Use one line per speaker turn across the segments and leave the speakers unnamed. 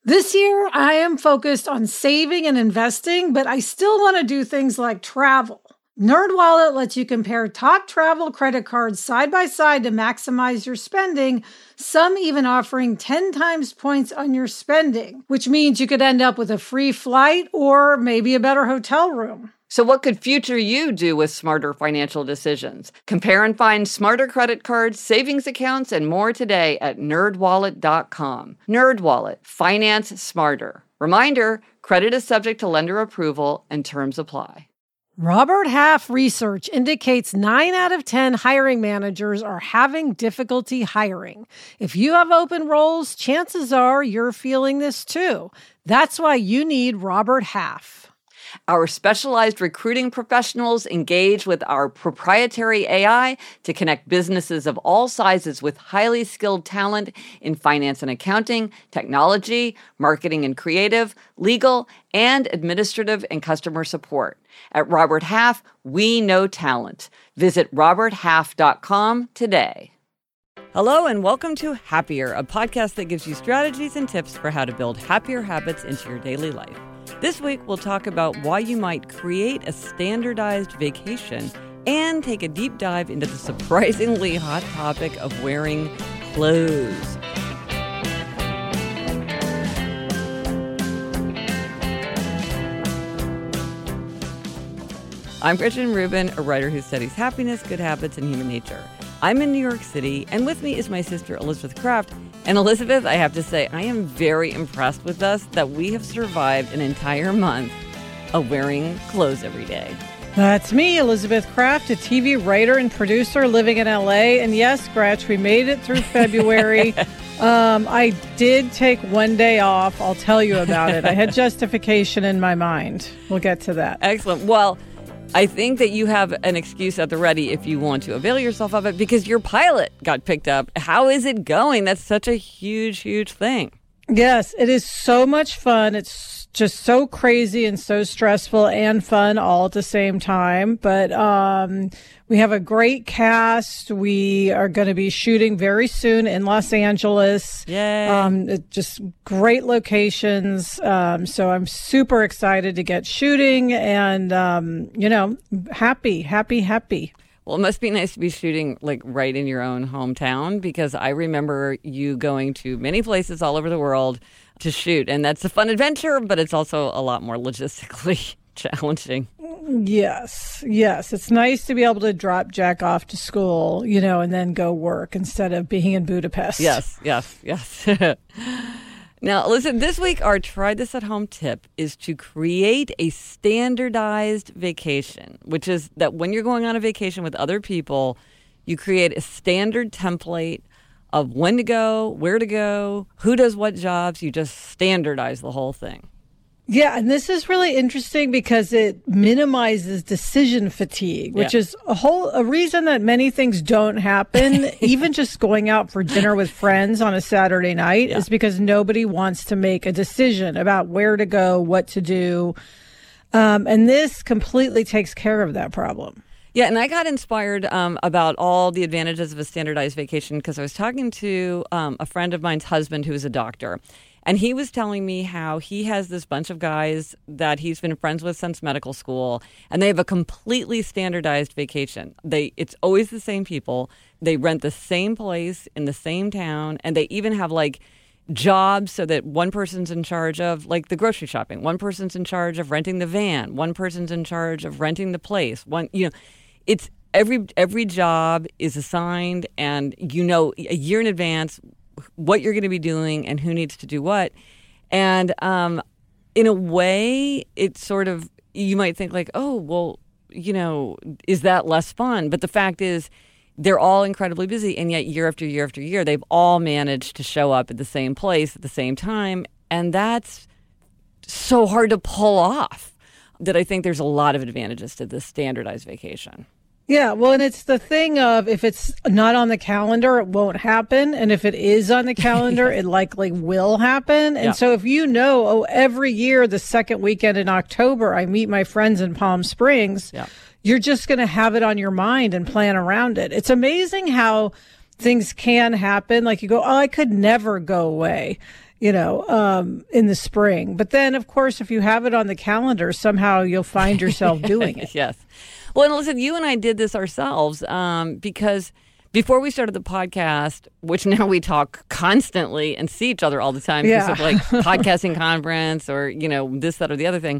This year, I am focused on saving and investing, but I still want to do things like travel. NerdWallet lets you compare top travel credit cards side by side to maximize your spending, some even offering 10 times points on your spending, which means you could end up with a free flight or maybe a better hotel room.
So what could future you do with smarter financial decisions? Compare and find smarter credit cards, savings accounts, and more today at nerdwallet.com. NerdWallet. Finance smarter. Reminder, credit is subject to lender approval and terms apply.
Robert Half research indicates 9 out of 10 hiring managers are having difficulty hiring. If you have open roles, chances are you're feeling this too. That's why you need Robert Half.
Our specialized recruiting professionals engage with our proprietary AI to connect businesses of all sizes with highly skilled talent in finance and accounting, technology, marketing and creative, legal, and administrative and customer support. At Robert Half, we know talent. Visit roberthalf.com today. Hello and welcome to Happier, a podcast that gives you strategies and tips for how to build happier habits into your daily life. This week, we'll talk about why you might create a standardized vacation and take a deep dive into the surprisingly hot topic of wearing clothes. I'm Gretchen Rubin, a writer who studies happiness, good habits, and human nature. I'm in New York City, and with me is my sister, Elizabeth Kraft. And Elizabeth, I have to say, I am very impressed with us that we have survived an entire month of wearing clothes every day.
That's me, Elizabeth Kraft, a TV writer and producer living in LA. And yes, Gretch, we made it through February. I did take one day off. I'll tell you about it. I had justification in my mind. We'll get to that.
Excellent. Well, I think that you have an excuse at the ready if you want to avail yourself of it because your pilot got picked up. How is it going? That's such a huge, huge thing.
Yes, it is so much fun. It's just so crazy and so stressful and fun all at the same time. But we have a great cast. We are going to be shooting very soon in Los Angeles.
Yay.
Just great locations. So I'm super excited to get shooting and, happy.
Well, it must be nice to be shooting like right in your own hometown because I remember you going to many places all over the world to shoot. And that's a fun adventure, but it's also a lot more logistically challenging.
Yes. It's nice to be able to drop Jack off to school, and then go work instead of being in Budapest.
Yes. Now, listen, this week our try this at home tip is to create a standardized vacation, which is that when you're going on a vacation with other people, you create a standard template of when to go, where to go, who does what jobs. You just standardize the whole thing.
Yeah, and this is really interesting because it minimizes decision fatigue, which is a reason that many things don't happen. Even just going out for dinner with friends on a Saturday night is because nobody wants to make a decision about where to go, what to do. And this completely takes care of that problem.
Yeah, and I got inspired about all the advantages of a standardized vacation because I was talking to a friend of mine's husband who is a doctor. And he was telling me how he has this bunch of guys that he's been friends with since medical school, and they have a completely standardized vacation. It's always the same people. They rent the same place in the same town, and they even have like jobs so that one person's in charge of like the grocery shopping, one person's in charge of renting the van, one person's in charge of renting the place. It's every job is assigned, and a year in advance what you're going to be doing and who needs to do what. And in a way, it's sort of, you might think like, oh, well, is that less fun? But the fact is, they're all incredibly busy. And yet year after year after year, they've all managed to show up at the same place at the same time. And that's so hard to pull off that I think there's a lot of advantages to this standardized vacation.
Yeah, well, and it's the thing of if it's not on the calendar, it won't happen. And if it is on the calendar, it likely will happen. And so if every year, the second weekend in October, I meet my friends in Palm Springs, you're just going to have it on your mind and plan around it. It's amazing how things can happen. Like you go, oh, I could never go away. in the spring. But then, of course, if you have it on the calendar, somehow you'll find yourself doing it.
Yes. Well, and listen, you and I did this ourselves because before we started the podcast, which now we talk constantly and see each other all the time because of like podcasting conference or, this, that, or the other thing,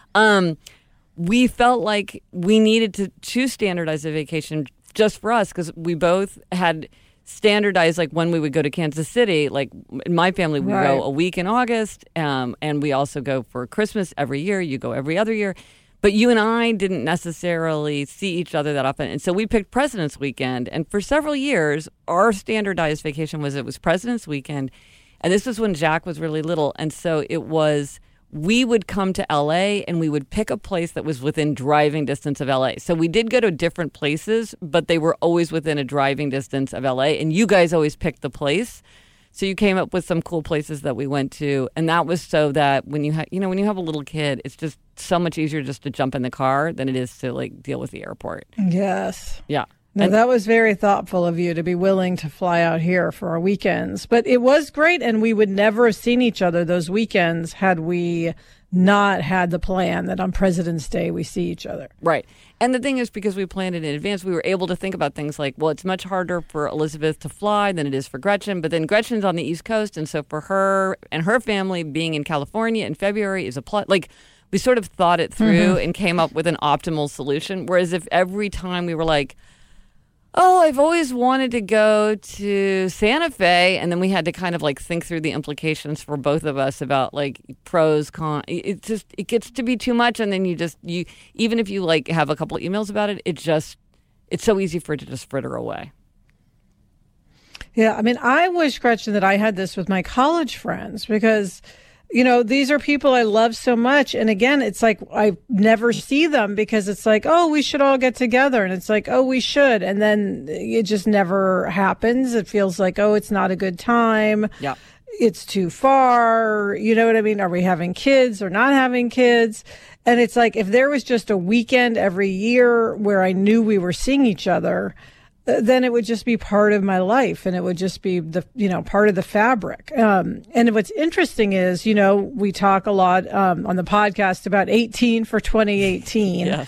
we felt like we needed to choose standardized a vacation just for us because we both had standardized like when we would go to Kansas City. Like in my family, we go a week in August, and we also go for Christmas every year. You go every other year. But you and I didn't necessarily see each other that often. And so we picked President's Weekend. And for several years, our standardized vacation was President's Weekend. And this was when Jack was really little. And so we would come to LA and we would pick a place that was within driving distance of LA. So we did go to different places, but they were always within a driving distance of LA. And you guys always picked the place. So you came up with some cool places that we went to, and that was so that when you have a little kid, it's just so much easier just to jump in the car than it is to like deal with the airport.
Yes.
Yeah.
No, that was very thoughtful of you to be willing to fly out here for our weekends. But it was great, and we would never have seen each other those weekends had we not had the plan that on President's Day we see each other.
Right. And the thing is, because we planned it in advance, we were able to think about things like, well, it's much harder for Elizabeth to fly than it is for Gretchen. But then Gretchen's on the East Coast. And so for her and her family being in California in February is a plus. Like, we sort of thought it through and came up with an optimal solution. Whereas if every time we were like, oh, I've always wanted to go to Santa Fe, and then we had to kind of like think through the implications for both of us about like pros, cons. It gets to be too much, and then you even if you like have a couple of emails about it, it's so easy for it to just fritter away.
Yeah, I mean, I wish, Gretchen, that I had this with my college friends because these are people I love so much. And again, it's like I never see them because it's like, oh, we should all get together. And it's like, oh, we should. And then it just never happens. It feels like, oh, it's not a good time.
Yeah.
It's too far. You know what I mean? Are we having kids or not having kids? And it's like, if there was just a weekend every year where I knew we were seeing each other, then it would just be part of my life and it would just be part of the fabric. And what's interesting is, we talk a lot on the podcast about 18 for 2018.
Yes.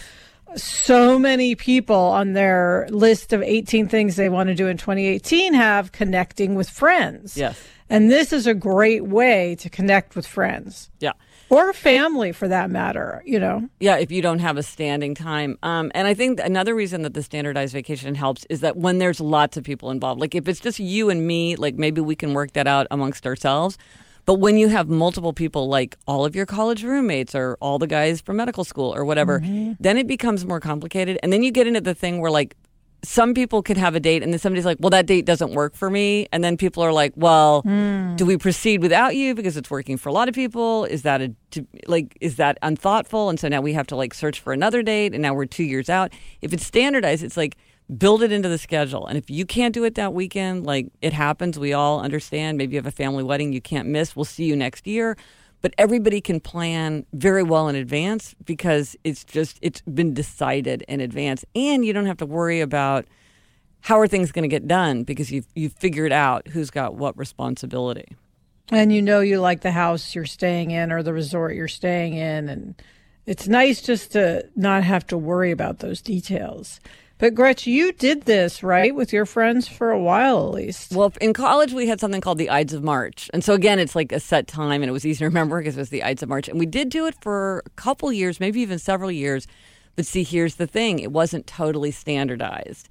So many people on their list of 18 things they want to do in 2018 have connecting with friends.
Yes.
And this is a great way to connect with friends.
Yeah.
Or family, for that matter,
Yeah, if you don't have a standing time. And I think another reason that the standardized vacation helps is that when there's lots of people involved, like if it's just you and me, like maybe we can work that out amongst ourselves. But when you have multiple people, like all of your college roommates or all the guys from medical school or whatever, then it becomes more complicated. And then you get into the thing where like some people can have a date and then somebody's like, well, that date doesn't work for me. And then people are like, well, do we proceed without you because it's working for a lot of people? Is that unthoughtful? And so now we have to like search for another date and now we're 2 years out. If it's standardized, it's like build it into the schedule. And if you can't do it that weekend, like it happens, we all understand. Maybe you have a family wedding you can't miss. We'll see you next year. But everybody can plan very well in advance because it's been decided in advance. And you don't have to worry about how are things going to get done because you've figured out who's got what responsibility.
And you like the house you're staying in or the resort you're staying in. And it's nice just to not have to worry about those details. But Gretch, you did this, right, with your friends for a while at least.
Well, in college, we had something called the Ides of March. And so, again, it's like a set time, and it was easy to remember because it was the Ides of March. And we did do it for a couple years, maybe even several years. But see, here's the thing. It wasn't totally standardized.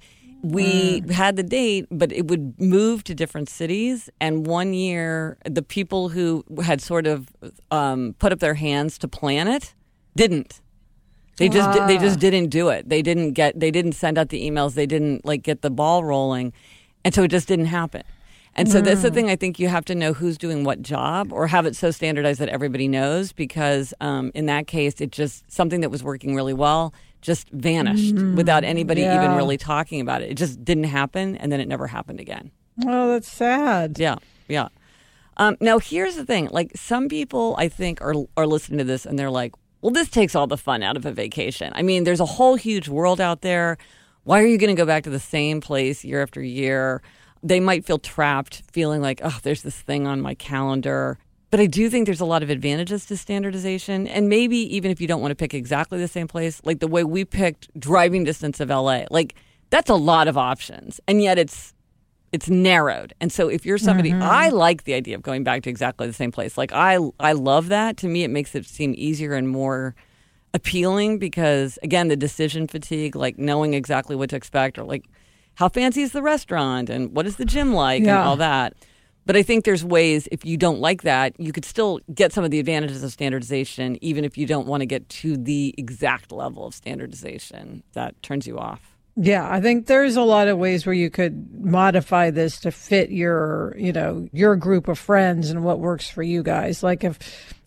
We had the date, but it would move to different cities. And one year, the people who had sort of put up their hands to plan it didn't. They just didn't do it. They didn't send out the emails. They didn't like get the ball rolling. And so it just didn't happen. And so that's the thing. I think you have to know who's doing what job or have it so standardized that everybody knows because in that case, it just something that was working really well just vanished without anybody even really talking about it. It just didn't happen. And then it never happened again.
Oh, that's sad.
Yeah. Yeah. Now, here's the thing. Like some people, I think, are listening to this and they're like, well, this takes all the fun out of a vacation. I mean, there's a whole huge world out there. Why are you going to go back to the same place year after year? They might feel trapped, feeling like, oh, there's this thing on my calendar. But I do think there's a lot of advantages to standardization. And maybe even if you don't want to pick exactly the same place, like the way we picked driving distance of LA, like that's a lot of options. And yet it's narrowed. And so if you're somebody, I like the idea of going back to exactly the same place. Like I love that. To me, it makes it seem easier and more appealing because, again, the decision fatigue, like knowing exactly what to expect or like how fancy is the restaurant and what is the gym like and all that. But I think there's ways, if you don't like that, you could still get some of the advantages of standardization, even if you don't want to get to the exact level of standardization that turns you off.
Yeah, I think there's a lot of ways where you could modify this to fit your group of friends and what works for you guys. Like if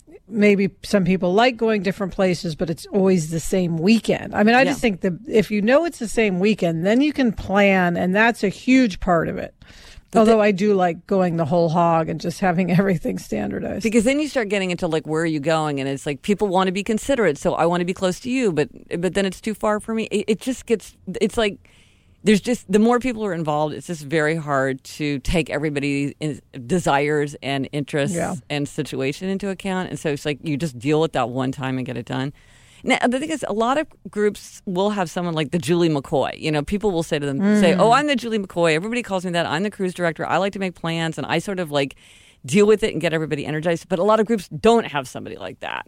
maybe some people like going different places, but it's always the same weekend. I mean, I just think that if you know it's the same weekend, then you can plan, and that's a huge part of it. Although I do like going the whole hog and just having everything standardized.
Because then you start getting into like, where are you going? And it's like, people want to be considerate, so I want to be close to you, but then it's too far for me. It just gets, it's like, there's just, the more people are involved, it's just very hard to take everybody's desires and interests and situation into account. And so it's like, you just deal with that one time and get it done. Now, the thing is, a lot of groups will have someone like the Julie McCoy. You know, people will say to them, oh, I'm the Julie McCoy. Everybody calls me that. I'm the cruise director. I like to make plans, and I sort of like deal with it and get everybody energized. But a lot of groups don't have somebody like that.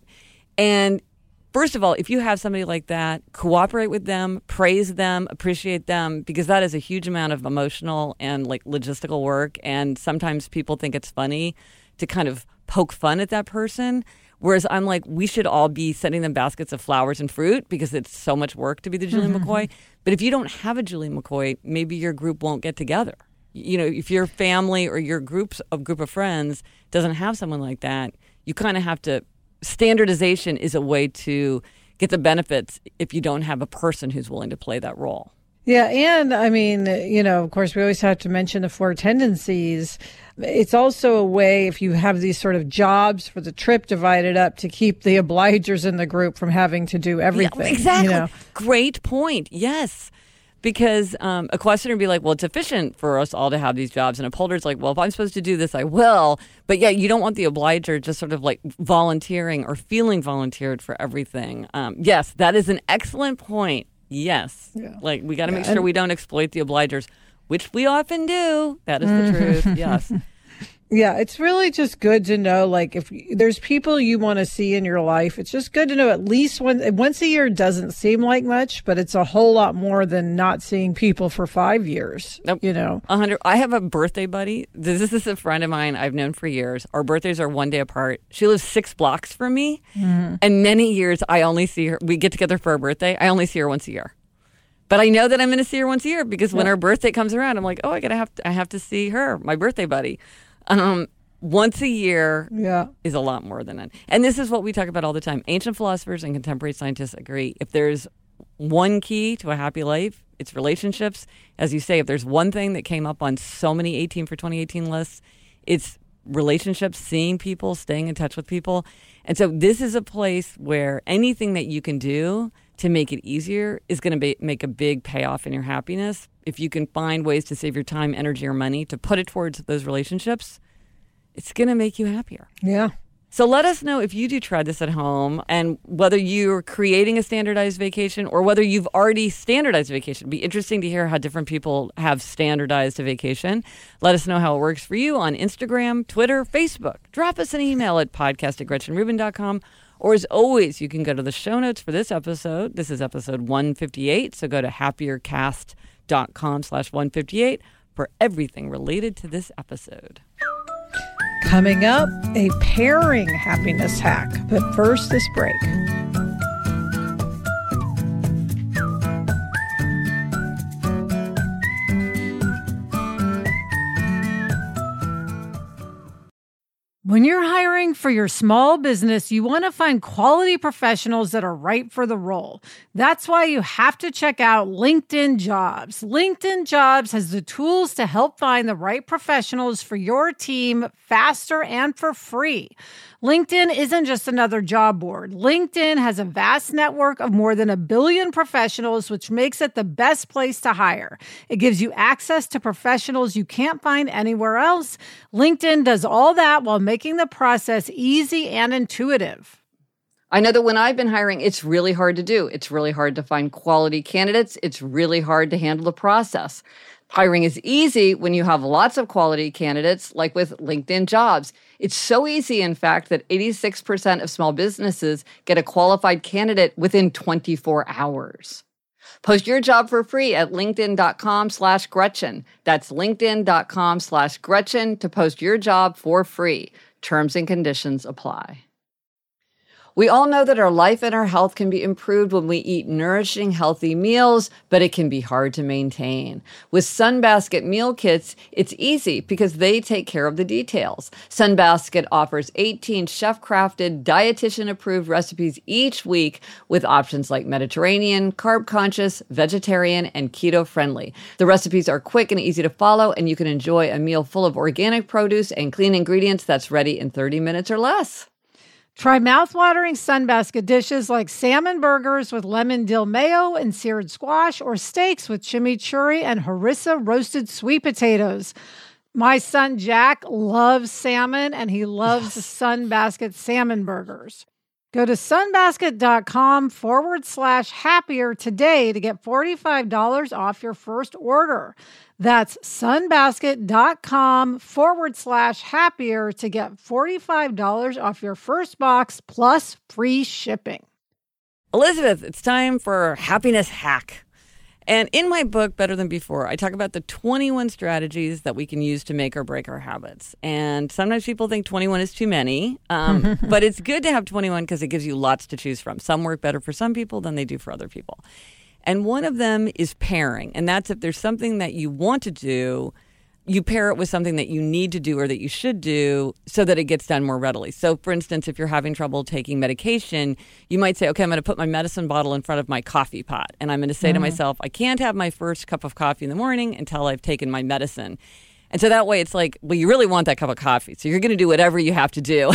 And first of all, if you have somebody like that, cooperate with them, praise them, appreciate them, because that is a huge amount of emotional and like logistical work. And sometimes people think it's funny to kind of poke fun at that person. Whereas I'm like, we should all be sending them baskets of flowers and fruit because it's so much work to be the Julie McCoy. But if you don't have a Julie McCoy, maybe your group won't get together. You know, if your family or your group of friends doesn't have someone like that, you kind of have to, standardization is a way to get the benefits if you don't have a person who's willing to play that role.
Yeah, and I mean, you know, of course, we always have to mention the four tendencies. It's also a way, if you have these sort of jobs for the trip divided up, to keep the obligers in the group from having to do everything.
Yeah, exactly.
You know?
Great point. Yes. Because a questioner would be like, well, it's efficient for us all to have these jobs. And a upholder's like, well, if I'm supposed to do this, I will. But yeah, you don't want the obliger just sort of like volunteering or feeling volunteered for everything. Yes, that is an excellent point. Yes. Yeah. Like, we got to make sure we don't exploit the obligers, which we often do. That is the truth. Yes.
Yeah, it's really just good to know, like, if there's people you want to see in your life, it's just good to know at least once a year doesn't seem like much, but it's a whole lot more than not seeing people for 5 years.
Nope.
You know,
100. I have a birthday buddy. This is a friend of mine I've known for years. Our birthdays are one day apart. She lives 6 blocks from me, and many years I only see her. We get together for her birthday. I only see her once a year. But I know that I'm going to see her once a year because when her birthday comes around, I'm like, oh, I have to see her, my birthday buddy. Once a year is a lot more than that. And this is what we talk about all the time. Ancient philosophers and contemporary scientists agree. If there's one key to a happy life, it's relationships. As you say, if there's one thing that came up on so many 18 for 2018 lists, it's relationships, seeing people, staying in touch with people. And so this is a place where anything that you can do to make it easier is going to make a big payoff in your happiness. If you can find ways to save your time, energy, or money to put it towards those relationships, it's going to make you happier.
Yeah.
So let us know if you do try this at home and whether you're creating a standardized vacation or whether you've already standardized a vacation. It'd be interesting to hear how different people have standardized a vacation. Let us know how it works for you on Instagram, Twitter, Facebook. Drop us an email at podcast@GretchenRubin.com. Or as always, you can go to the show notes for this episode. This is episode 158. So go to happiercast.com/158 for everything related to this episode.
Coming up, a pairing happiness hack. But first, this break. When you're hiring for your small business, you want to find quality professionals that are right for the role. That's why you have to check out LinkedIn Jobs. LinkedIn Jobs has the tools to help find the right professionals for your team faster and for free. LinkedIn isn't just another job board. LinkedIn has a vast network of more than 1 billion professionals, which makes it the best place to hire. It gives you access to professionals you can't find anywhere else. LinkedIn does all that while making the process easy and intuitive.
I know that when I've been hiring, it's really hard to do. It's really hard to find quality candidates. It's really hard to handle the process. Hiring is easy when you have lots of quality candidates, like with LinkedIn Jobs. It's so easy, in fact, that 86% of small businesses get a qualified candidate within 24 hours. Post your job for free at linkedin.com/Gretchen. That's linkedin.com/Gretchen to post your job for free. Terms and conditions apply. We all know that our life and our health can be improved when we eat nourishing, healthy meals, but it can be hard to maintain. With Sunbasket meal kits, it's easy because they take care of the details. Sunbasket offers 18 chef-crafted, dietitian-approved recipes each week with options like Mediterranean, carb-conscious, vegetarian, and keto-friendly. The recipes are quick and easy to follow, and you can enjoy a meal full of organic produce and clean ingredients that's ready in 30 minutes or less.
Try mouthwatering Sunbasket dishes like salmon burgers with lemon dill mayo and seared squash, or steaks with chimichurri and harissa roasted sweet potatoes. My son Jack loves salmon, and he loves Sunbasket salmon burgers. Go to sunbasket.com/happier today to get $45 off your first order. That's sunbasket.com/happier to get $45 off your first box plus free shipping.
Elizabeth, it's time for Happiness Hack. And in my book, Better Than Before, I talk about the 21 strategies that we can use to make or break our habits. And sometimes people think 21 is too many, but it's good to have 21 because it gives you lots to choose from. Some work better for some people than they do for other people. And one of them is pairing. And that's if there's something that you want to do, you pair it with something that you need to do or that you should do so that it gets done more readily. So, for instance, if you're having trouble taking medication, you might say, okay, I'm going to put my medicine bottle in front of my coffee pot. And I'm going to say to myself, I can't have my first cup of coffee in the morning until I've taken my medicine. And so that way it's like, well, you really want that cup of coffee. So you're going to do whatever you have to do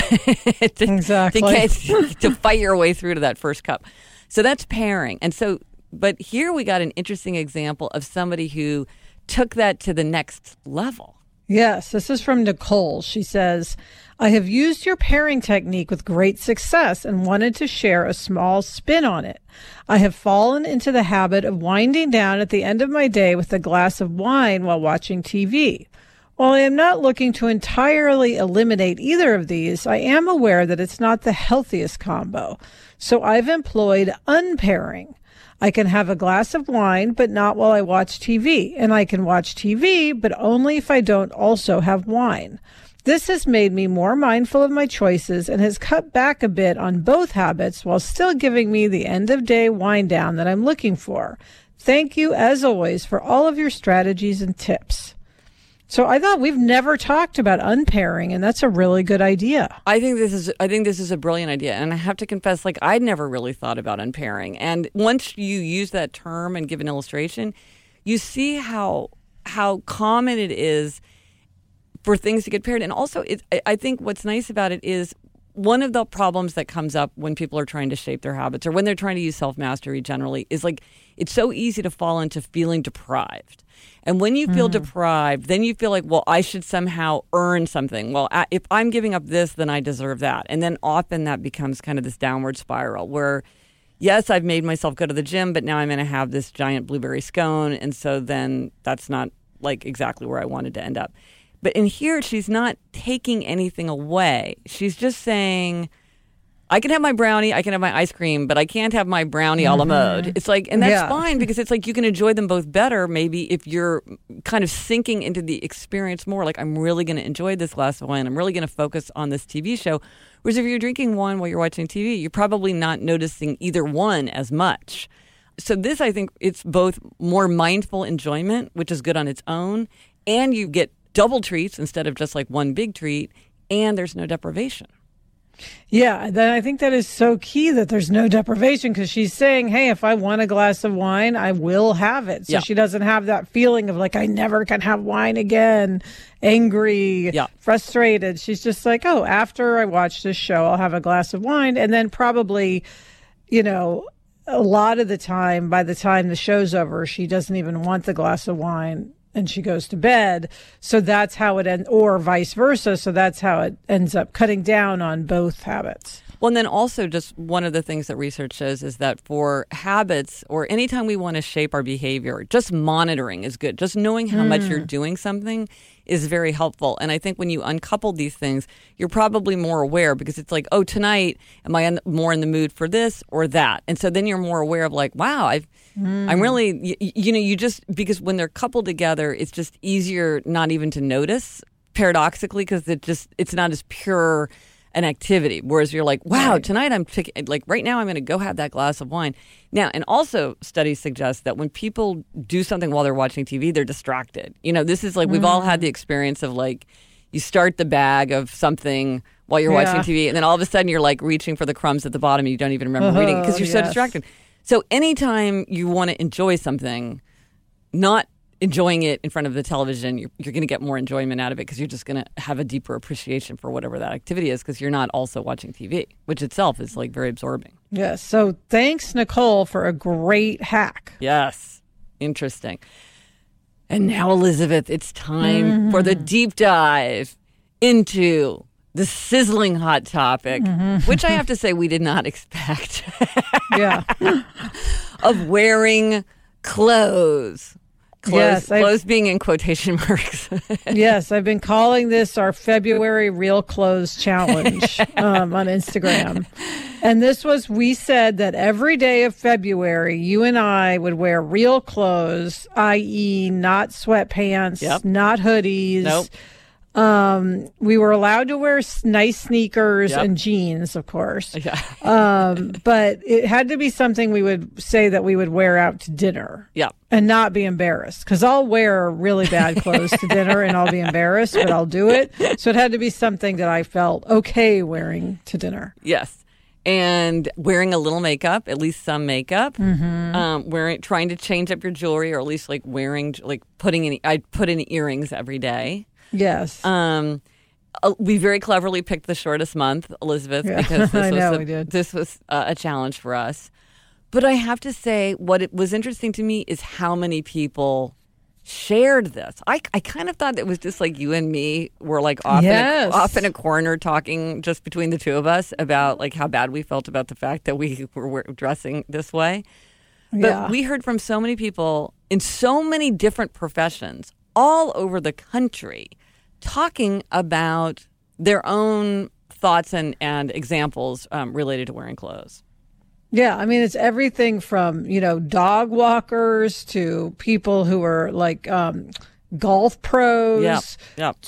to fight your way through to that first cup. So that's pairing. And so, but here we got an interesting example of somebody who took that to the next level.
Yes, this is from Nicole. She says, I have used your pairing technique with great success and wanted to share a small spin on it. I have fallen into the habit of winding down at the end of my day with a glass of wine while watching TV. While I am not looking to entirely eliminate either of these, I am aware that it's not the healthiest combo. So I've employed unpairing. I can have a glass of wine, but not while I watch TV. And I can watch TV, but only if I don't also have wine. This has made me more mindful of my choices and has cut back a bit on both habits while still giving me the end-of-day wind down that I'm looking for. Thank you, as always, for all of your strategies and tips. So I thought we've never talked about unpairing, and that's a really good idea.
I think this is a brilliant idea, and I have to confess, like, I'd never really thought about unpairing. And once you use that term and give an illustration, you see how common it is for things to get paired. And also, I think what's nice about it is one of the problems that comes up when people are trying to shape their habits or when they're trying to use self-mastery generally is, like, it's so easy to fall into feeling deprived. And when you feel deprived, then you feel like, well, I should somehow earn something. Well, if I'm giving up this, then I deserve that. And then often that becomes kind of this downward spiral where, yes, I've made myself go to the gym, but now I'm going to have this giant blueberry scone. And so then that's not like exactly where I wanted to end up. But in here, she's not taking anything away. She's just saying, I can have my brownie, I can have my ice cream, but I can't have my brownie a la mode. It's like, and that's fine because it's like you can enjoy them both better maybe if you're kind of sinking into the experience more. Like, I'm really going to enjoy this glass of wine. I'm really going to focus on this TV show. Whereas if you're drinking wine while you're watching TV, you're probably not noticing either one as much. So this, I think, it's both more mindful enjoyment, which is good on its own, and you get double treats instead of just like one big treat, and there's no deprivation.
Yeah, then I think that is so key that there's no deprivation, because she's saying, hey, if I want a glass of wine, I will have it. So she doesn't have that feeling of like, I never can have wine again, angry, frustrated. She's just like, oh, after I watch this show, I'll have a glass of wine. And then probably, you know, a lot of the time, by the time the show's over, she doesn't even want the glass of wine and she goes to bed. So that's how it ends, or vice versa. So that's how it ends up cutting down on both habits.
Well, and then also just one of the things that research shows is that for habits, or anytime we want to shape our behavior, just monitoring is good. Just knowing how much you're doing something is very helpful. And I think when you uncouple these things, you're probably more aware, because it's like, oh, tonight, am I more in the mood for this or that? And so then you're more aware of like, wow, I'm really, you just, because when they're coupled together, it's just easier not even to notice, paradoxically, because it's not as pure an activity. Whereas you're like, wow, tonight right now I'm going to go have that glass of wine. Now, and also studies suggest that when people do something while they're watching TV, they're distracted. You know, this is like, we've all had the experience of like, you start the bag of something while you're watching TV, and then all of a sudden you're like reaching for the crumbs at the bottom and you don't even remember reading because you're so distracted. So anytime you want to enjoy something, not enjoying it in front of the television, you're going to get more enjoyment out of it, because you're just going to have a deeper appreciation for whatever that activity is, because you're not also watching TV, which itself is like very absorbing.
Yes. So thanks, Nicole, for a great hack.
Yes. Interesting. And now, Elizabeth, it's time for the deep dive into the sizzling hot topic, which I have to say we did not expect. Of wearing clothes. Clothes being in quotation marks.
Yes, I've been calling this our February Real Clothes Challenge on Instagram. And we said that every day of February, you and I would wear real clothes, i.e. not sweatpants, not hoodies.
Nope.
We were allowed to wear nice sneakers and jeans, of course. But it had to be something we would say that we would wear out to dinner. And not be embarrassed. Because I'll wear really bad clothes to dinner and I'll be embarrassed, but I'll do it. So it had to be something that I felt okay wearing to dinner.
Yes. And wearing a little makeup, at least some makeup, trying to change up your jewelry, or at least like I put in earrings every day.
Yes.
We very cleverly picked the shortest month, Elizabeth, because this was a challenge for us. But I have to say, what it was interesting to me is how many people shared this. I kind of thought it was just like you and me were like off in a corner talking just between the two of us about like how bad we felt about the fact that we were dressing this way. But we heard from so many people in so many different professions all over the country talking about their own thoughts and examples related to wearing clothes.
Yeah, I mean, it's everything from, dog walkers to people who are like golf pros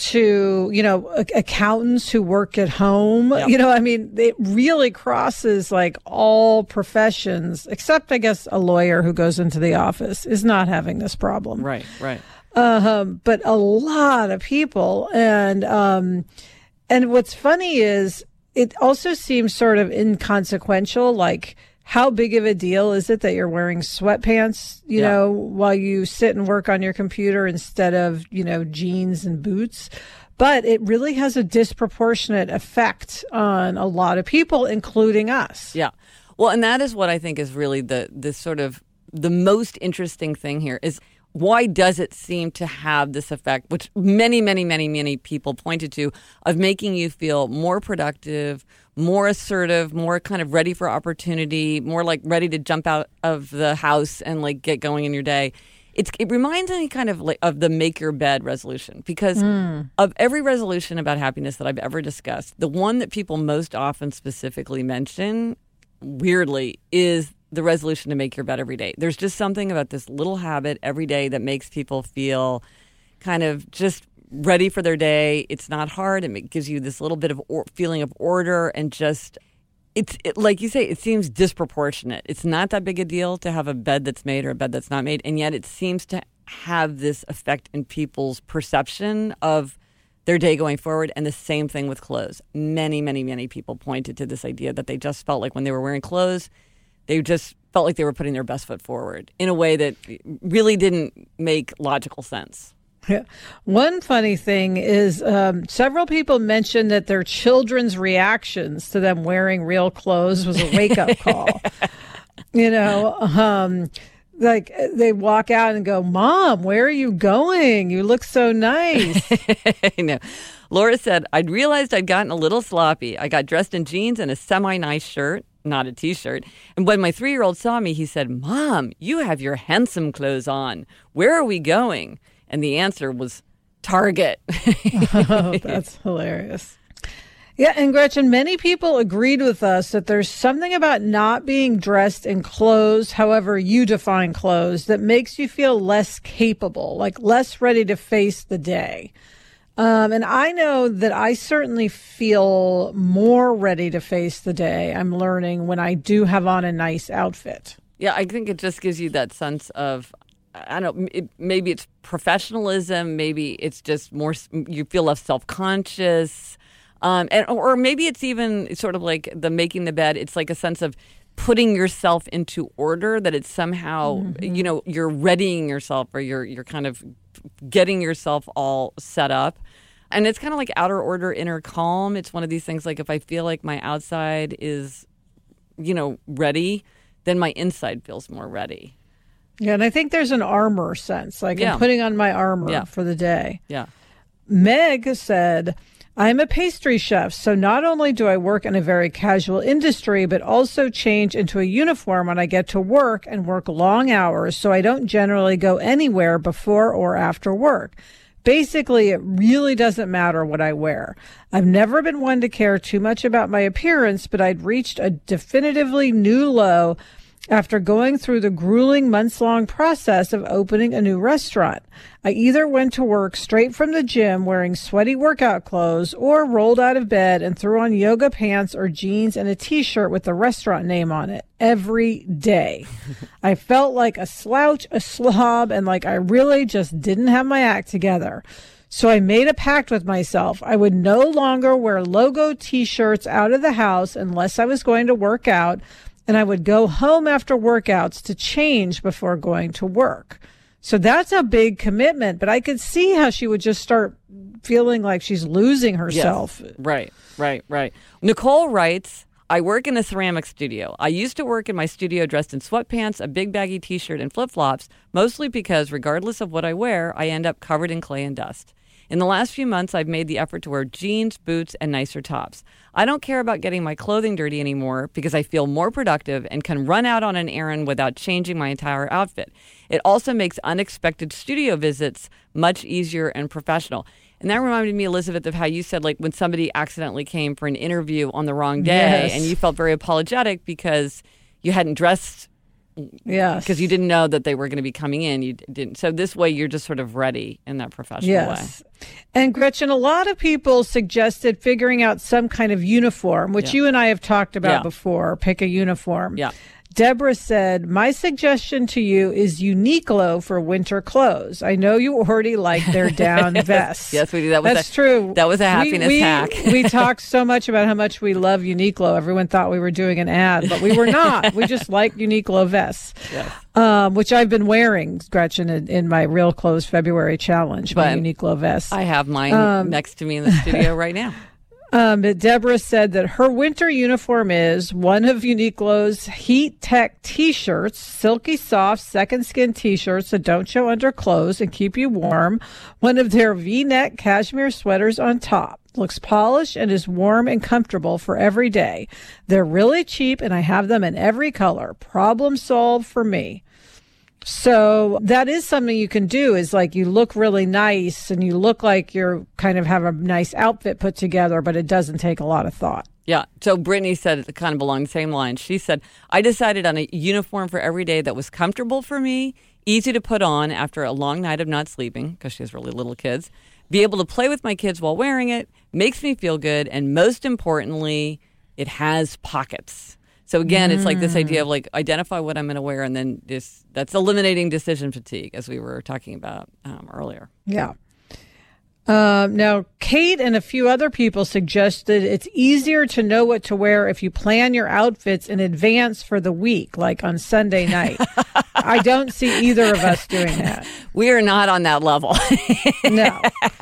to, accountants who work at home. I mean, it really crosses like all professions, except I guess a lawyer who goes into the office is not having this problem.
Right.
But a lot of people. And what's funny is it also seems sort of inconsequential. Like, how big of a deal is it that you're wearing sweatpants, while you sit and work on your computer instead of, jeans and boots? But it really has a disproportionate effect on a lot of people, including us.
Yeah. Well, and that is what I think is really the sort of the most interesting thing here is, why does it seem to have this effect, which many, many, many, many people pointed to, of making you feel more productive, more assertive, more kind of ready for opportunity, more like ready to jump out of the house and like get going in your day? It reminds me kind of like of the make your bed resolution, because of every resolution about happiness that I've ever discussed, the one that people most often specifically mention, weirdly, is the resolution to make your bed every day. There's just something about this little habit every day that makes people feel kind of just ready for their day. It's not hard. It gives you this little bit of feeling of order, and just, like you say, it seems disproportionate. It's not that big a deal to have a bed that's made or a bed that's not made, and yet it seems to have this effect in people's perception of their day going forward. And the same thing with clothes. Many, many, many people pointed to this idea that they just felt like when they were wearing clothes, they just felt like they were putting their best foot forward in a way that really didn't make logical sense.
Yeah. One funny thing is several people mentioned that their children's reactions to them wearing real clothes was a wake-up call. Like they walk out and go, "Mom, where are you going? You look so nice."
I know. Laura said, "I'd realized I'd gotten a little sloppy. I got dressed in jeans and a semi-nice shirt, not a T-shirt. And when my 3-year-old saw me, he said, 'Mom, you have your handsome clothes on. Where are we going?' And the answer was Target."
Oh, that's hilarious. Yeah, and Gretchen, many people agreed with us that there's something about not being dressed in clothes, however you define clothes, that makes you feel less capable, like less ready to face the day. And I know that I certainly feel more ready to face the day, I'm learning, when I do have on a nice outfit.
Yeah, I think it just gives you that sense of, I don't know, maybe it's professionalism, maybe it's just more, you feel less self-conscious, or maybe it's even sort of like the making the bed. It's like a sense of putting yourself into order, that it's somehow, you're readying yourself, or you're kind of getting yourself all set up. And it's kind of like outer order, inner calm. It's one of these things, like if I feel like my outside is, ready, then my inside feels more ready.
Yeah, and I think there's an armor sense, like I'm putting on my armor for the day.
Yeah.
Meg said, "I'm a pastry chef, so not only do I work in a very casual industry, but also change into a uniform when I get to work and work long hours, so I don't generally go anywhere before or after work. Basically, it really doesn't matter what I wear. I've never been one to care too much about my appearance, but I'd reached a definitively new low after going through the grueling months-long process of opening a new restaurant. I either went to work straight from the gym wearing sweaty workout clothes, or rolled out of bed and threw on yoga pants or jeans and a T-shirt with the restaurant name on it every day. I felt like a slouch, a slob, and like I really just didn't have my act together. So I made a pact with myself. I would no longer wear logo T-shirts out of the house unless I was going to work out, and I would go home after workouts to change before going to work." So that's a big commitment, but I could see how she would just start feeling like she's losing herself.
Yes. Right. Nicole writes, "I work in a ceramic studio. I used to work in my studio dressed in sweatpants, a big baggy T-shirt, and flip-flops, mostly because regardless of what I wear, I end up covered in clay and dust. In the last few months, I've made the effort to wear jeans, boots, and nicer tops. I don't care about getting my clothing dirty anymore because I feel more productive and can run out on an errand without changing my entire outfit. It also makes unexpected studio visits much easier and professional." And that reminded me, Elizabeth, of how you said, like, when somebody accidentally came for an interview on the wrong day, and you felt very apologetic because you hadn't dressed.
Yes.
Because you didn't know that they were going to be coming in. You didn't. So this way, you're just sort of ready in that professional way.
And Gretchen, a lot of people suggested figuring out some kind of uniform, which you and I have talked about before. Pick a uniform.
Yeah.
Deborah said, "My suggestion to you is Uniqlo for winter clothes. I know you already like their down vests."
Yes, we do.
That's true.
That was a happiness hack.
We talked so much about how much we love Uniqlo. Everyone thought we were doing an ad, but we were not. We just like Uniqlo vests, which I've been wearing, Gretchen, in my Real Clothes February challenge, my Uniqlo vest.
I have mine next to me in the studio right now.
Deborah said that her winter uniform is one of Uniqlo's Heat Tech T-shirts, silky soft second skin T-shirts that don't show under clothes and keep you warm, one of their V-neck cashmere sweaters on top. Looks polished and is warm and comfortable for every day. They're really cheap and I have them in every color. Problem solved for me. So that is something you can do, is like you look really nice and you look like you're kind of have a nice outfit put together, but it doesn't take a lot of thought.
Yeah. So Brittany said, it kind of along the same lines. She said, "I decided on a uniform for every day that was comfortable for me, easy to put on after a long night of not sleeping," because she has really little kids, "be able to play with my kids while wearing it, makes me feel good, and most importantly, it has pockets." So again, it's like this idea of like identify what I'm going to wear, and then that's eliminating decision fatigue, as we were talking about earlier.
Yeah. Now, Kate and a few other people suggested it's easier to know what to wear if you plan your outfits in advance for the week, like on Sunday night. I don't see either of us doing that.
We are not on that level.
No.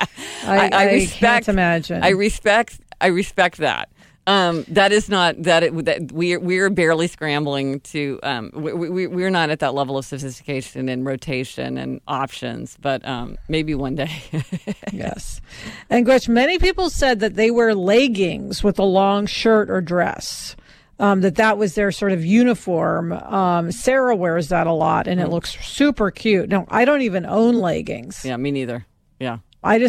I can't imagine.
I respect that. That is not that we're barely scrambling to. We're not at that level of sophistication and rotation and options, but maybe one day.
Yes. And Gretch, many people said that they wear leggings with a long shirt or dress. That was their sort of uniform. Sarah wears that a lot, and it looks super cute. No, I don't even own leggings.
Yeah, me neither. Yeah.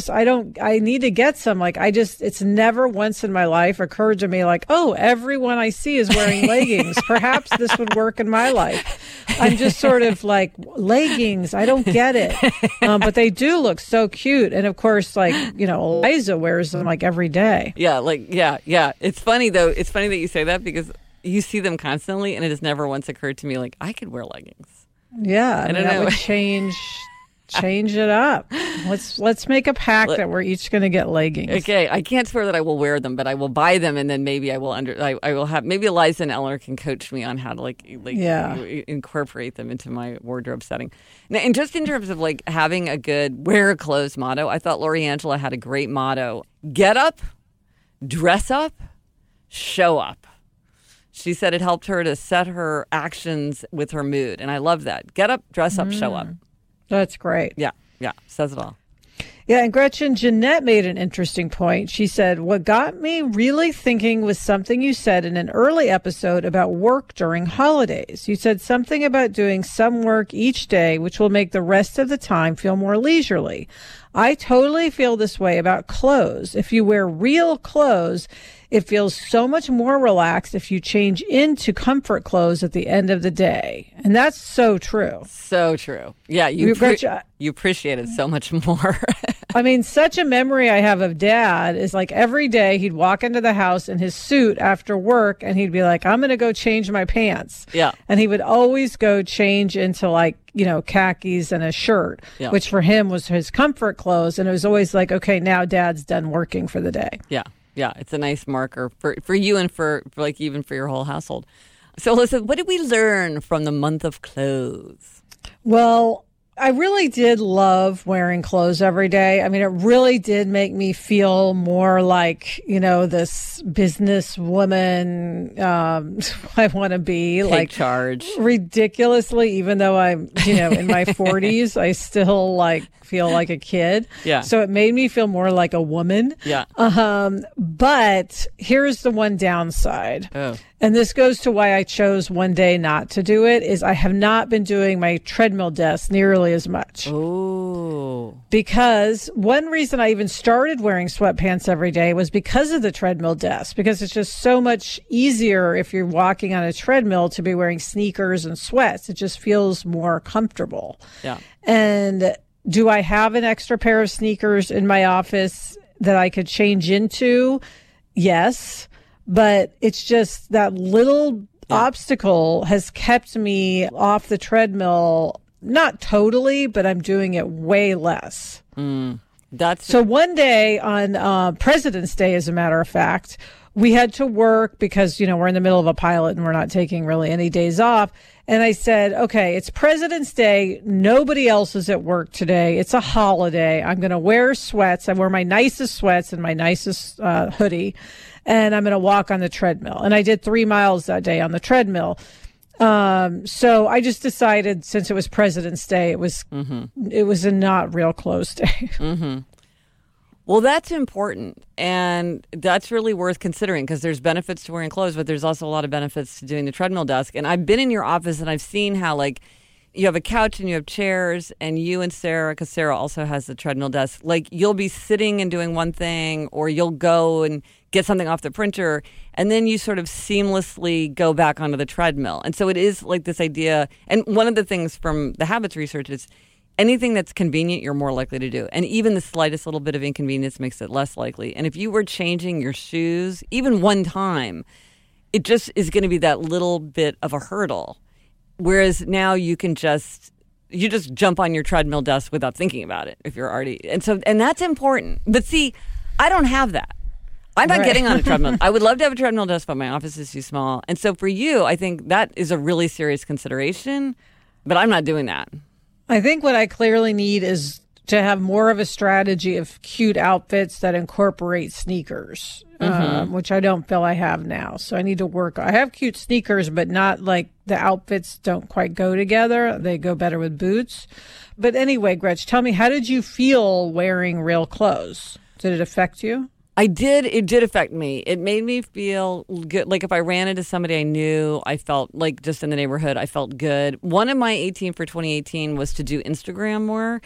I need to get some. It's never once in my life occurred to me everyone I see is wearing leggings. Perhaps this would work in my life. I'm just sort of like, leggings, I don't get it. But they do look so cute. And of course, Eliza wears them every day.
Yeah. Yeah. It's funny though. It's funny that you say that because you see them constantly and it has never once occurred to me I could wear leggings.
Yeah. I mean, that would change it up. Let's make a pact that we're each going to get leggings.
Okay, I can't swear that I will wear them, but I will buy them, and then maybe I will I will have maybe Eliza and Eleanor can coach me on how to incorporate them into my wardrobe setting. Now, and just in terms of having a good wear clothes motto, I thought Lori Angela had a great motto: get up, dress up, show up. She said it helped her to set her actions with her mood, and I love that. Get up, dress up, show up.
That's great.
Yeah, says it all.
Yeah, and Gretchen, Jeanette made an interesting point. She said, what got me really thinking was something you said in an early episode about work during holidays. You said something about doing some work each day, which will make the rest of the time feel more leisurely. I totally feel this way about clothes. If you wear real clothes, it feels so much more relaxed if you change into comfort clothes at the end of the day. And that's so true.
So true. Yeah, you appreciate it so much more.
I mean, such a memory I have of Dad is every day he'd walk into the house in his suit after work and he'd be like, I'm going to go change my pants.
Yeah.
And he would always go change into khakis and a shirt, which for him was his comfort clothes. And it was always okay, now Dad's done working for the day.
Yeah. Yeah, it's a nice marker for you and for even for your whole household. So, Alyssa, what did we learn from the month of clothes?
Well, I really did love wearing clothes every day. I mean, it really did make me feel more like, this businesswoman I want to be.
Take charge.
Ridiculously, even though I'm, in my 40s, I still feel like a kid.
Yeah.
So it made me feel more like a woman.
Yeah.
But here's the one downside.
Oh.
And this goes to why I chose one day not to do it, is I have not been doing my treadmill desk nearly as much.
Oh.
Because one reason I even started wearing sweatpants every day was because of the treadmill desk, because it's just so much easier if you're walking on a treadmill to be wearing sneakers and sweats. It just feels more comfortable.
Yeah.
And do I have an extra pair of sneakers in my office that I could change into? Yes. But it's just that little obstacle has kept me off the treadmill. Not totally, but I'm doing it way less. So one day on President's Day, as a matter of fact, we had to work because, we're in the middle of a pilot and we're not taking really any days off. And I said, okay, it's President's Day. Nobody else is at work today. It's a holiday. I'm going to wear sweats. I wear my nicest sweats and my nicest hoodie. And I'm going to walk on the treadmill. And I did 3 miles that day on the treadmill. So I just decided, since it was President's Day, it was a not real clothes day.
Mm-hmm. Well, that's important. And that's really worth considering because there's benefits to wearing clothes, but there's also a lot of benefits to doing the treadmill desk. And I've been in your office and I've seen how you have a couch and you have chairs, and you and Sarah, because Sarah also has the treadmill desk, you'll be sitting and doing one thing, or you'll go and get something off the printer, and then you sort of seamlessly go back onto the treadmill. And so it is this idea, and one of the things from the habits research is anything that's convenient, you're more likely to do. And even the slightest little bit of inconvenience makes it less likely. And if you were changing your shoes, even one time, it just is going to be that little bit of a hurdle. Whereas now you can just jump on your treadmill desk without thinking about it if you're already, and that's important. But see, I don't have that. I'm not getting on a treadmill. I would love to have a treadmill desk, but my office is too small. And so for you, I think that is a really serious consideration, but I'm not doing that.
I think what I clearly need is to have more of a strategy of cute outfits that incorporate sneakers, which I don't feel I have now. So I need to work. I have cute sneakers, but not like the outfits don't quite go together. They go better with boots. But anyway, Gretch, tell me, how did you feel wearing real clothes? Did it affect you?
I did. It did affect me. It made me feel good. Like if I ran into somebody I knew, I felt like just in the neighborhood, I felt good. One of my 18 for 2018 was to do Instagram more.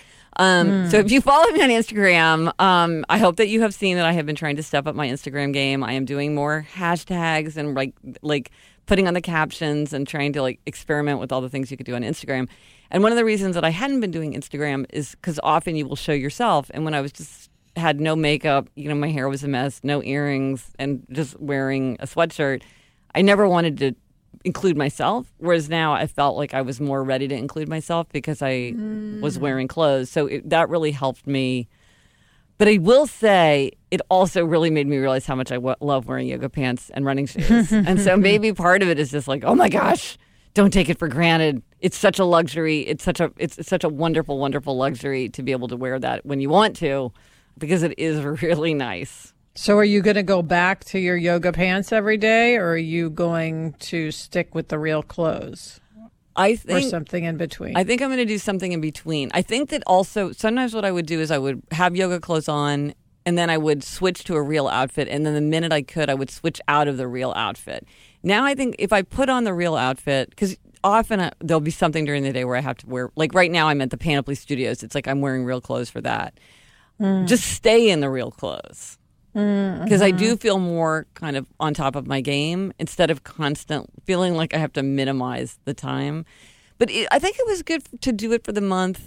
So if you follow me on Instagram, I hope that you have seen that I have been trying to step up my Instagram game. I am doing more hashtags and like putting on the captions and trying to like experiment with all the things you could do on Instagram. And one of the reasons that I hadn't been doing Instagram is because often you will show yourself. And when I was just had no makeup, my hair was a mess, no earrings, and just wearing a sweatshirt, I never wanted to include myself. Whereas now I felt like I was more ready to include myself because I was wearing clothes. So that really helped me. But I will say it also really made me realize how much I love wearing yoga pants and running shoes. And so maybe part of it is just like, oh my gosh, don't take it for granted. It's such a luxury. It's such a wonderful, wonderful luxury to be able to wear that when you want to, because it is really nice.
So are you going to go back to your yoga pants every day, or are you going to stick with the real clothes?
I think,
or something in between?
I think I'm going to do something in between. I think that also sometimes what I would do is I would have yoga clothes on, and then I would switch to a real outfit, and then the minute I could, I would switch out of the real outfit. Now I think if I put on the real outfit, because often there'll be something during the day where I have to wear, like right now I'm at the Panoply Studios. It's like I'm wearing real clothes for that. Just stay in the real clothes. Because I do feel more kind of on top of my game instead of constant feeling like I have to minimize the time. But I think it was good to do it for the month.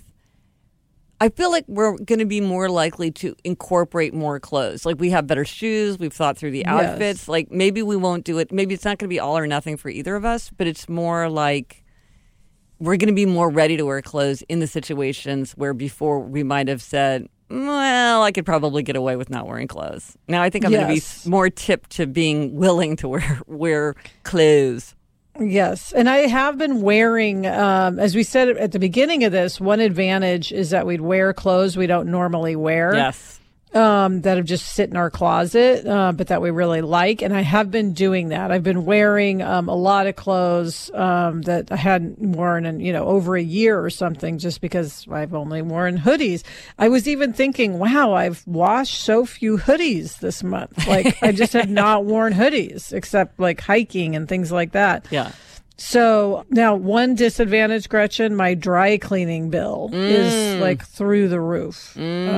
I feel like we're going to be more likely to incorporate more clothes. Like we have better shoes. We've thought through the outfits.
Yes.
Like maybe we won't do it. Maybe it's not going to be all or nothing for either of us, but it's more like we're going to be more ready to wear clothes in the situations where before we might have said, well, I could probably get away with not wearing clothes. Now I think I'm going to be more tipped to being willing to wear clothes.
Yes. And I have been wearing, as we said at the beginning of this, one advantage is that we'd wear clothes we don't normally wear.
Yes.
That have just sit in our closet, but that we really like. And I have been doing that. I've been wearing a lot of clothes that I hadn't worn in, over a year or something, just because I've only worn hoodies. I was even thinking, wow, I've washed so few hoodies this month. Like I just have not worn hoodies except like hiking and things like that.
Yeah.
So now one disadvantage, Gretchen, my dry cleaning bill is like through the roof.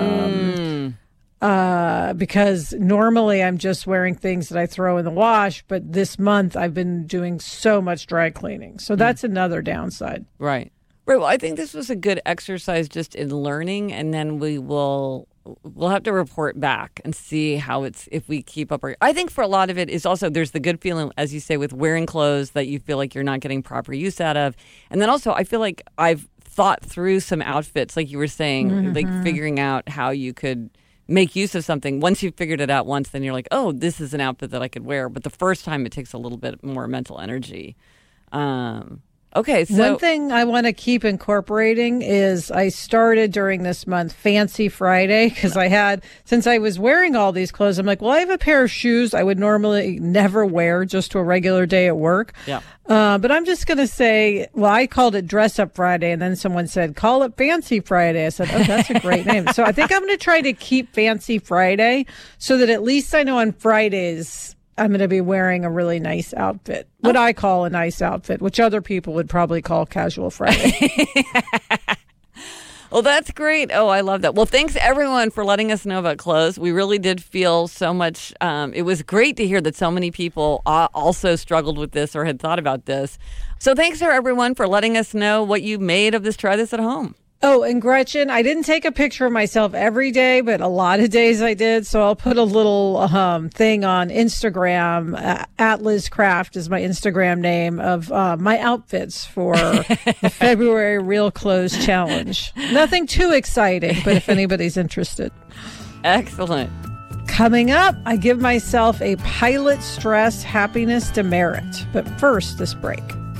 Because normally I'm just wearing things that I throw in the wash, but this month I've been doing so much dry cleaning. So that's another downside.
Right. Well, I think this was a good exercise just in learning, and then we'll have to report back and see how if we keep up. I think for a lot of it is also there's the good feeling, as you say, with wearing clothes that you feel like you're not getting proper use out of. And then also I feel like I've thought through some outfits, like you were saying, like figuring out how you could make use of something. Once you've figured it out once, then you're like, oh, this is an outfit that I could wear. But the first time it takes a little bit more mental energy. Okay, so
one thing I want to keep incorporating is I started during this month Fancy Friday because since I was wearing all these clothes, I'm like, well, I have a pair of shoes I would normally never wear just to a regular day at work.
Yeah.
But I'm just going to say, well, I called it Dress Up Friday, and then someone said, call it Fancy Friday. I said, oh, that's a great name. So I think I'm going to try to keep Fancy Friday so that at least I know on Fridays I'm going to be wearing a really nice outfit. What I call a nice outfit, which other people would probably call Casual Friday.
Well, that's great. Oh, I love that. Well, thanks everyone for letting us know about clothes. We really did feel so much. It was great to hear that so many people also struggled with this or had thought about this. So thanks to everyone for letting us know what you made of this Try This at Home.
Oh, and Gretchen, I didn't take a picture of myself every day, but a lot of days I did. So I'll put a little thing on Instagram. At Liz Craft is my Instagram name of my outfits for the February Real Clothes Challenge. Nothing too exciting, but if anybody's interested.
Excellent.
Coming up, I give myself a pilot stress happiness demerit. But first, this break.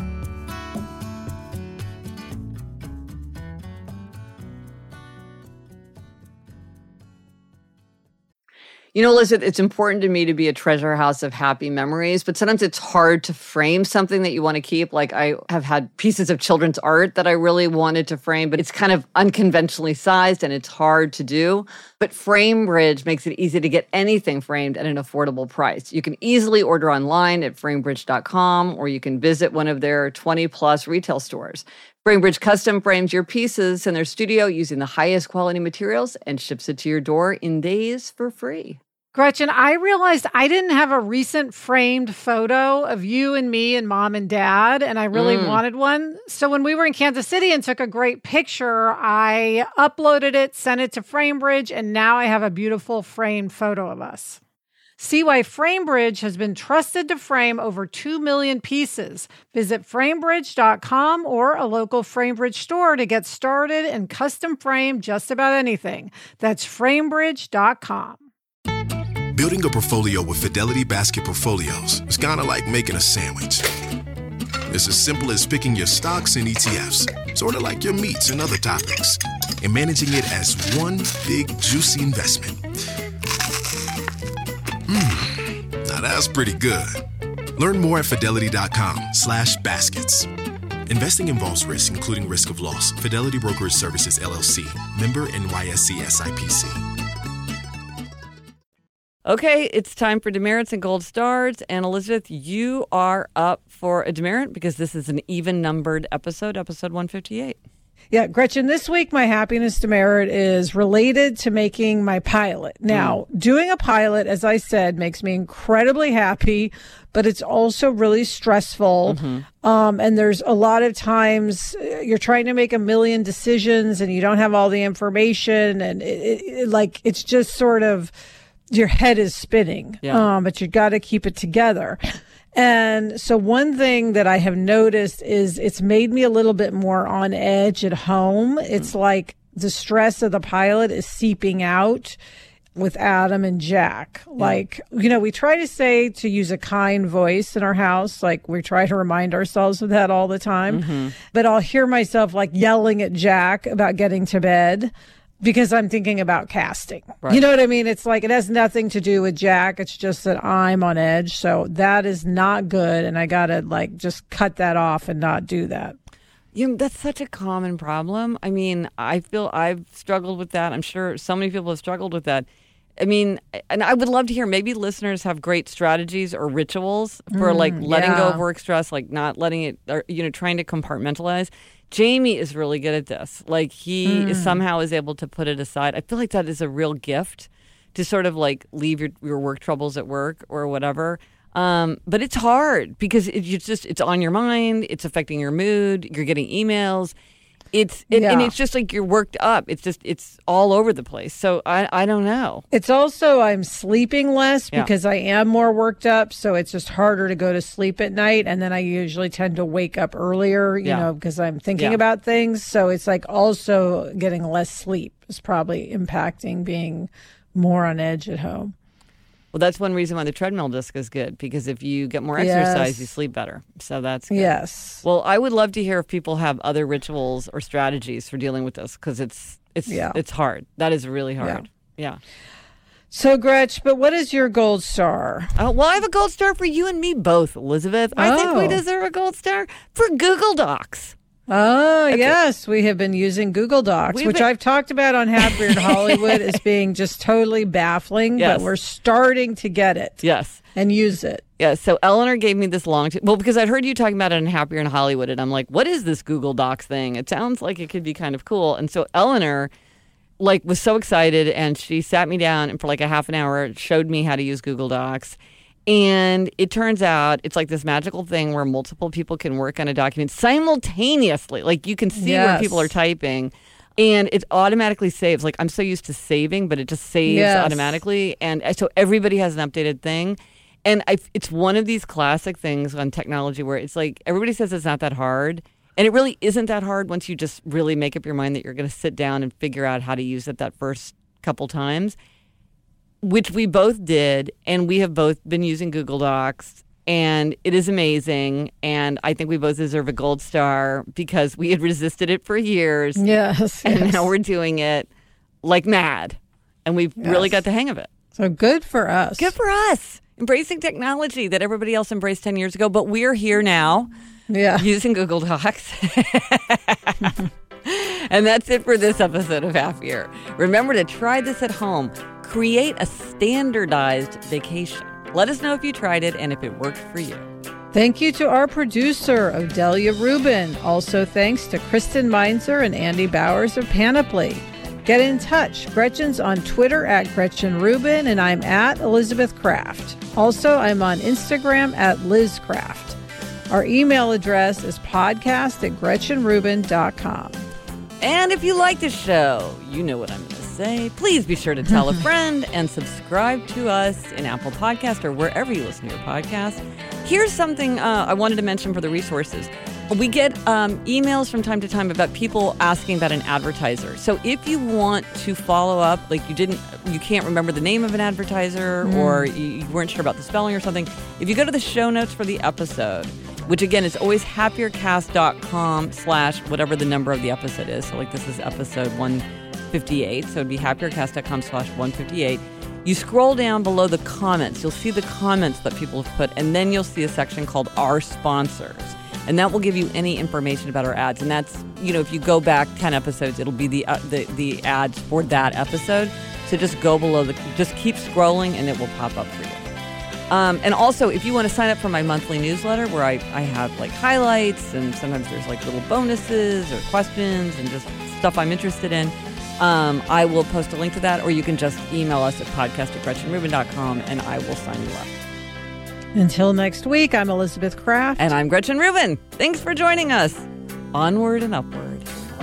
You know, Elizabeth, it's important to me to be a treasure house of happy memories, but sometimes it's hard to frame something that you want to keep. Like I have had pieces of children's art that I really wanted to frame, but it's kind of unconventionally sized and it's hard to do. But FrameBridge makes it easy to get anything framed at an affordable price. You can easily order online at framebridge.com, or you can visit one of their 20-plus retail stores. FrameBridge custom frames your pieces in their studio using the highest quality materials and ships it to your door in days for free.
Gretchen, I realized I didn't have a recent framed photo of you and me and mom and dad, and I really wanted one. So when we were in Kansas City and took a great picture, I uploaded it, sent it to FrameBridge, and now I have a beautiful framed photo of us. See why FrameBridge has been trusted to frame over 2 million pieces. Visit framebridge.com or a local FrameBridge store to get started and custom frame just about anything. That's framebridge.com.
Building a portfolio with Fidelity Basket Portfolios is kind of like making a sandwich. It's as simple as picking your stocks and ETFs, sort of like your meats and other topics, and managing it as one big, juicy investment. Now that's pretty good. Learn more at fidelity.com/baskets. Investing involves risk, including risk of loss. Fidelity Brokerage Services, LLC. Member NYSE SIPC.
Okay, it's time for demerits and gold stars. And Elizabeth, you are up for a demerit because this is an even-numbered episode 158.
Yeah, Gretchen, this week my happiness demerit is related to making my pilot. Now, doing a pilot, as I said, makes me incredibly happy, but it's also really stressful. And there's a lot of times you're trying to make a million decisions and you don't have all the information, and it's just sort of your head is spinning, but you got to keep it together. And so one thing that I have noticed is it's made me a little bit more on edge at home. It's like the stress of the pilot is seeping out with Adam and Jack. Like, you know, we try to use a kind voice in our house. Like, we try to remind ourselves of that all the time. But I'll hear myself like yelling at Jack about getting to bed, because I'm thinking about casting. Right. You know what I mean? It's like, it has nothing to do with Jack. It's just that I'm on edge. So that is not good. And I got to just cut that off and not do that.
You know, that's such a common problem. I mean, I feel I've struggled with that. I'm sure so many people have struggled with that. I mean, and I would love to hear, maybe listeners have great strategies or rituals for letting go of work stress, like not letting it, or, trying to compartmentalize. Jamie is really good at this. Like, he is somehow is able to put it aside. I feel like that is a real gift, to sort of leave your work troubles at work or whatever. But it's hard because it's on your mind. It's affecting your mood. You're getting emails. And it's just like you're worked up. It's all over the place. So I don't know.
It's also, I'm sleeping less because I am more worked up. So it's just harder to go to sleep at night. And then I usually tend to wake up earlier, you know, because I'm thinking about things. So it's like also getting less sleep is probably impacting being more on edge at home.
Well, that's one reason why the treadmill disc is good, because if you get more exercise, you sleep better. So that's good. Yes. Well, I would love to hear if people have other rituals or strategies for dealing with this, because it's hard. That is really hard. Yeah.
So, Gretch, but what is your gold star?
Well, I have a gold star for you and me both, Elizabeth. I think we deserve a gold star for Google Docs.
Oh, yes. We have been using Google Docs, which I've talked about on Happier in Hollywood as being just totally baffling, but we're starting to get it.
Yes.
And use it.
Yeah. So Eleanor gave me this because I'd heard you talking about it in Happier in Hollywood, and I'm like, what is this Google Docs thing? It sounds like it could be kind of cool. And so Eleanor was so excited, and she sat me down and for a half an hour showed me how to use Google Docs. And it turns out it's like this magical thing where multiple people can work on a document simultaneously. Like, you can see where people are typing. And it automatically saves. Like, I'm so used to saving, but it just saves automatically. And so everybody has an updated thing. And it's one of these classic things on technology where it's like, everybody says it's not that hard. And it really isn't that hard once you just really make up your mind that you're going to sit down and figure out how to use it that first couple times, which we both did. And we have both been using Google Docs. And it is amazing. And I think we both deserve a gold star because we had resisted it for years.
Yes.
And now we're doing it like mad. And we've really got the hang of it.
So good for us.
Good for us. Embracing technology that everybody else embraced 10 years ago. But we're here now using Google Docs. And that's it for this episode of Half Year. Remember to try this at home. Create a standardized vacation. Let us know if you tried it and if it worked for you.
Thank you to our producer, Odelia Rubin. Also thanks to Kristen Meinzer and Andy Bowers of Panoply. Get in touch. Gretchen's on Twitter at Gretchen Rubin, and I'm at Elizabeth Craft. Also, I'm on Instagram at Liz Craft. Our email address is podcast@GretchenRubin.com.
And if you like the show, you know what I'm going to say. Please be sure to tell a friend and subscribe to us in Apple Podcast or wherever you listen to your podcast. Here's something I wanted to mention for the resources. We get emails from time to time about people asking about an advertiser. So if you want to follow up, like you can't remember the name of an advertiser or you weren't sure about the spelling or something, if you go to the show notes for the episode, which again is always happiercast.com/whatever the number of the episode is. So like this is episode 158. So it'd be happiercast.com/158. You scroll down below the comments. You'll see the comments that people have put, and then you'll see a section called Our Sponsors. And that will give you any information about our ads. And that's, if you go back 10 episodes, it'll be the ads for that episode. So just go below, just keep scrolling and it will pop up for you. And also, if you want to sign up for my monthly newsletter where I have like highlights and sometimes there's like little bonuses or questions and just stuff I'm interested in, I will post a link to that, or you can just email us at podcast@GretchenRubin.com and I will sign you up.
Until next week, I'm Elizabeth Craft.
And I'm Gretchen Rubin. Thanks for joining us. Onward and upward.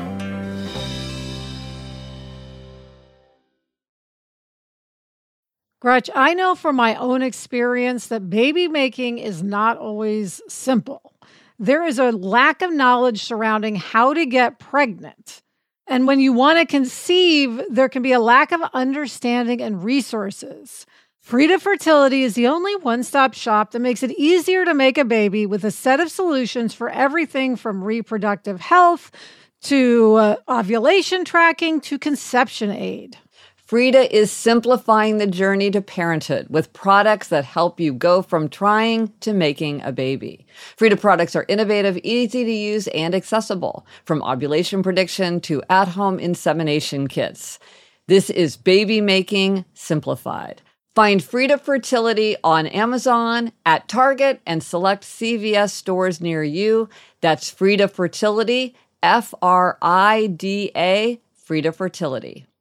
Gretch, I know from my own experience that baby making is not always simple. There is a lack of knowledge surrounding how to get pregnant. And when you want to conceive, there can be a lack of understanding and resources. Frida Fertility is the only one-stop shop that makes it easier to make a baby with a set of solutions for everything from reproductive health to ovulation tracking to conception aid.
Frida is simplifying the journey to parenthood with products that help you go from trying to making a baby. Frida products are innovative, easy to use, and accessible, from ovulation prediction to at-home insemination kits. This is baby making simplified. Find Frida Fertility on Amazon, at Target, and select CVS stores near you. That's Frida Fertility, Frida, Frida Fertility.